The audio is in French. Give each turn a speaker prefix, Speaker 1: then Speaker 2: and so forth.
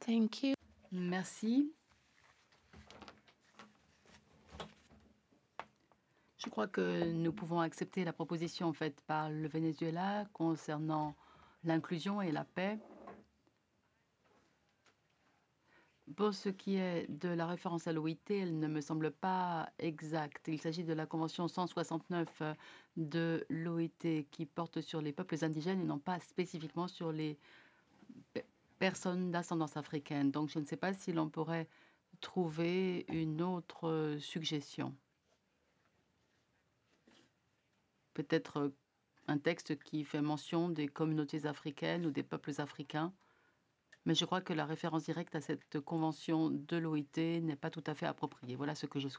Speaker 1: Thank you.
Speaker 2: Merci. Je crois que nous pouvons accepter la proposition faite par le Venezuela concernant l'inclusion et la paix. Pour ce qui est de la référence à l'OIT, elle ne me semble pas exacte. Il s'agit de la convention 169 de l'OIT qui porte sur les peuples indigènes et non pas spécifiquement sur les personnes d'ascendance africaine. Donc je ne sais pas si l'on pourrait trouver une autre suggestion. Peut-être un texte qui fait mention des communautés africaines ou des peuples africains. Mais je crois que la référence directe à cette convention de l'OIT n'est pas tout à fait appropriée. Voilà ce que je souhaite.